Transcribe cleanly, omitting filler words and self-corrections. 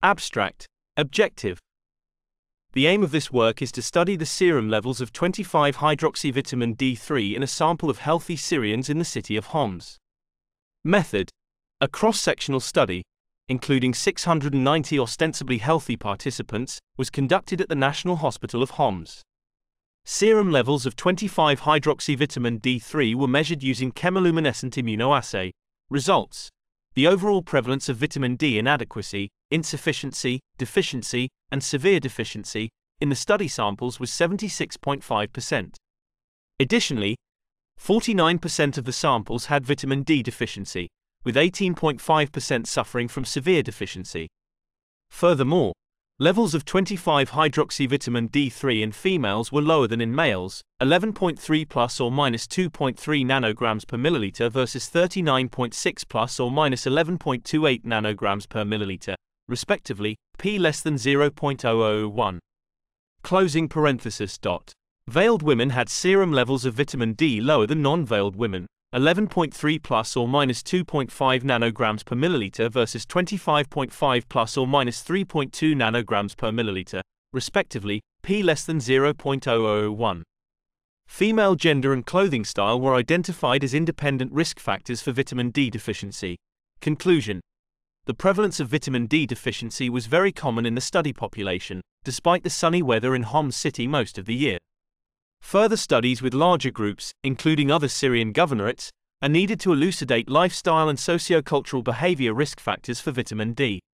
Abstract. Objective. The aim of this work is to study the serum levels of 25-hydroxyvitamin D3 in a sample of healthy Syrians in the city of Homs. Method. A cross-sectional study, including 690 ostensibly healthy participants, was conducted at the National Hospital of Homs. Serum levels of 25-hydroxyvitamin D3 were measured using chemiluminescent immunoassay. Results. The overall prevalence of vitamin D inadequacy, insufficiency, deficiency, and severe deficiency in the study samples was 76.5%. Additionally, 49% of the samples had vitamin D deficiency, with 18.5% suffering from severe deficiency. Furthermore, levels of 25-hydroxyvitamin D3 in females were lower than in males, 11.3 plus or minus 2.3 nanograms per milliliter versus 39.6 plus or minus 11.28 nanograms per milliliter, respectively, p less than 0.0001. Closing parenthesis. Veiled women had serum levels of vitamin D lower than non-veiled women, 11.3 plus or minus 2.5 nanograms per milliliter versus 25.5 plus or minus 3.2 nanograms per milliliter, respectively, p less than 0.0001. Female gender and clothing style were identified as independent risk factors for vitamin D deficiency. Conclusion. The prevalence of vitamin D deficiency was very common in the study population, despite the sunny weather in Homs city most of the year. Further studies with larger groups, including other Syrian governorates, are needed to elucidate lifestyle and socio-cultural behavior risk factors for vitamin D.